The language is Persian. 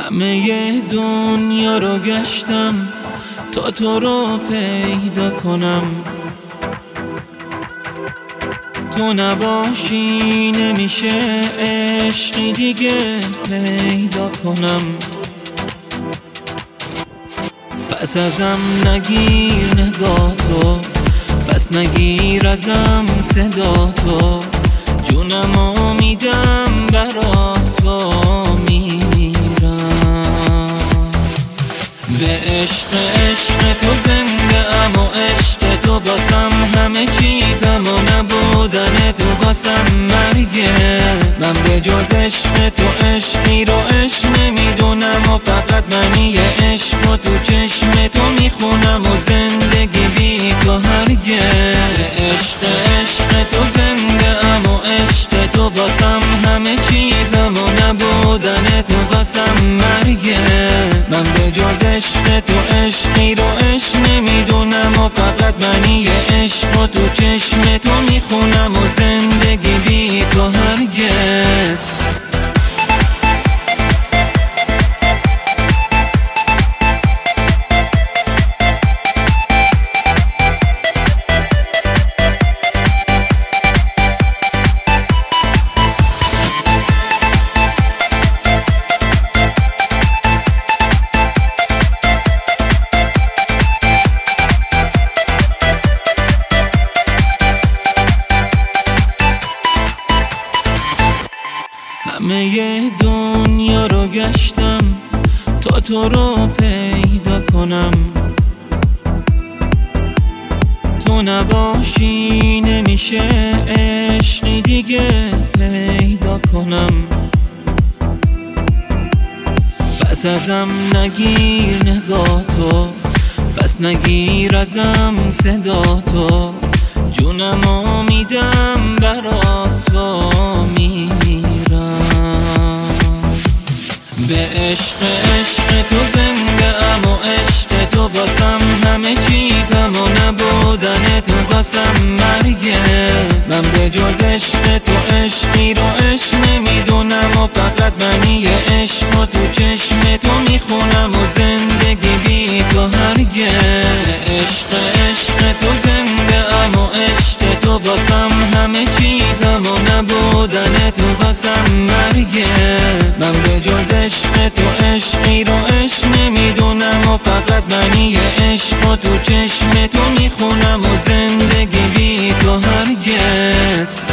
همه دنیا رو گشتم تا تو رو پیدا کنم، تو نباشی نمیشه عشقی دیگه پیدا کنم. پس ازم نگیر نگاه تو، پس نگیر ازم صدا تو، جونمو میدم برا تو، میمیرم به عشق تو زنده ام و عشق تو باسم همه چیزم و نبودن تو باسم مرگه. من به جز عشق تو عشقی رو عشق نمیدونم و فقط منی عشق و تو چشم تو میخونم و زندگی بی تو هرگه. به عشق تو زنده ام و عشق تو باسم همه چیزم و نبودن تو باسم مرگه. من به جز عشق تو عشقی رو عشق نمیدونم و فقط منی عشق و تو چشم تو میخونم و زندگی بی تو هرگز. همه دنیا رو گشتم تا تو رو پیدا کنم، تو نباشی نمیشه عشقی دیگه پیدا کنم. پس ازم نگیر نگاه تو، پس نگیر ازم صدا تو، جونمو میدم برا تو، به عشق تو زنده ام و عشق تو باسم همه چیزم و نبودن تو باسم مرگه. من به جز عشق تو عشقی رو عشق نمیدونم و فقط منی عشق و تو چشم تو میخونم و زندگی بی تو هرگه. به عشق تو زنده ام و عشق تو باسم همه چیزم و نبودن تو باسم مرگه. من به جز عشق تو عشقی رو عشق نمیدونم و فقط منی عشق و تو چشم تو میخونم و زندگی بی تو هرگز.